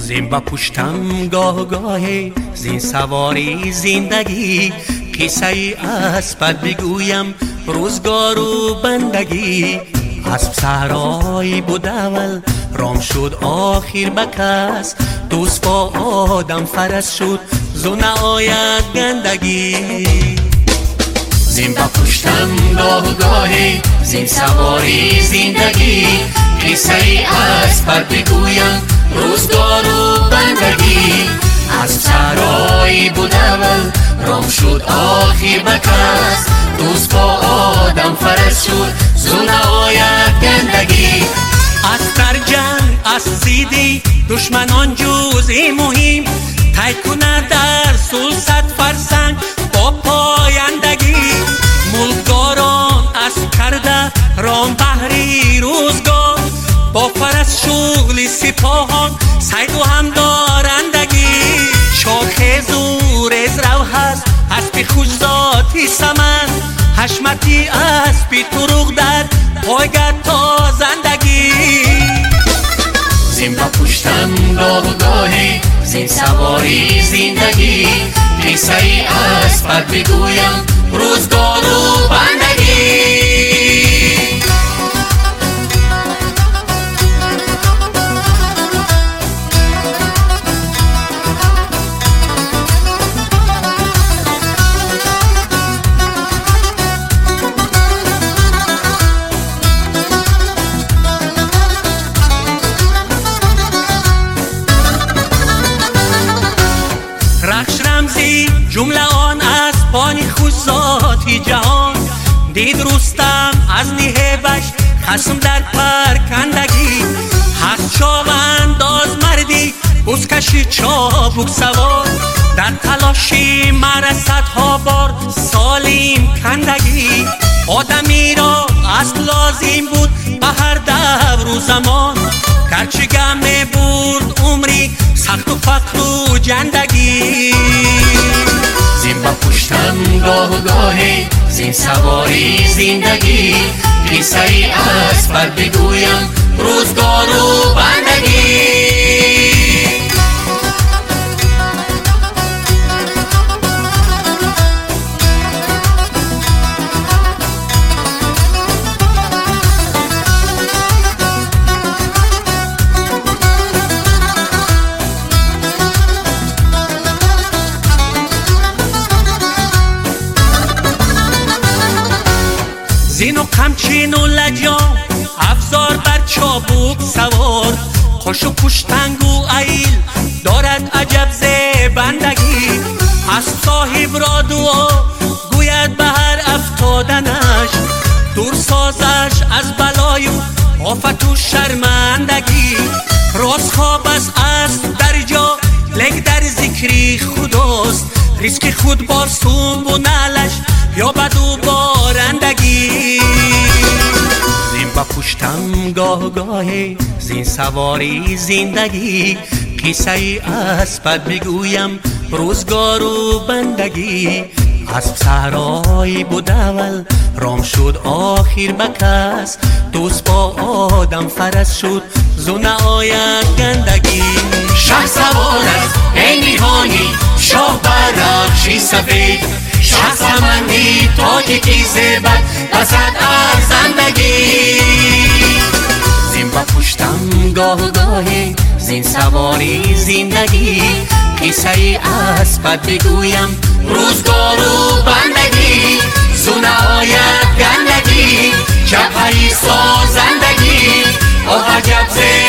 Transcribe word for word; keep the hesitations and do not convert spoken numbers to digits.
زین با پشتم گاه گاهی زین سواری زندگی، قصه ای از پد بگویم روزگار و بندگی. اسب صحرایی بود اول رام شد آخر به کس، دوست با آدم فرس شد زونه آید گندگی. زین با پشتم گاه گاهی زین سواری زندگی، قصه ای از پد بگویم روزگار و بندگی. اسب صحرایی بود اول رام شد آخر به کس، دوست با آدم فرس شد زونه آید گندگی. از در جنگ از زیدی دشمنان جزئی مهم، طی کند در صلح صد فرسنگ با پایندگی. ملکداران از کرده رام بحری روزگار، با فرس شغل سپاهان صید و هم دارندگی. شاخ زور از رو هست اسب خوش ذاتی سمن، حشمتی اسب تروغ در پایگرد تا زندگی. زین با پشتم گاه گاهی زین سواری زندگی، قصه ای از پد بگویم روزگار و بندگی. رخش رمزی جمله آن اسبان خوش ذاتی جهان، دید رستم از نیهبش خصم در پرکندگی. هست چاوانداز مردی بزکشی چابک سوار، در تلاشی مرصدها بار سالیم کندگی. آدمی را اصل لازم بود به هر دور و زمان، گرچه گمه برد عمری سخت و فقر و جندگی. زین با پشتم گاه گاهی زین سواری زندگی، قصه ای از پد بگویم روزگار و بندگی. زین و قمچین و لجام افزار بر چابک سوار، خوش و پشتنگ و ایل دارد عجب زبندگی. از صاحب را دعا گوید به هر افتادنش، دور سازش از بلای و آفت و شرمندگی. راست خواب است اسب در جا لگ در ذکری خداست، ریسک خود بار سوم و نلش یا بدو بارندگی. زین با پشتم گاه گاهی زین سواری زندگی، قصه ای از پد بگویم روزگار و بندگی. اسب صحرایی بود اول رام شد آخر به کس، دوست با آدم فرس شد زونه آید گندگی. شه سوار است ای نیهانی شاه برخشی سفید، شه سمندی تاجی کی زیبد بسد از زندگی. زین با پشتم گاه گاهی زین سواری زندگی، قصه ای از پد بگویم روزگار و بندگی. زونه آید گندگی جبهه‌ای سازندگی، آه عجب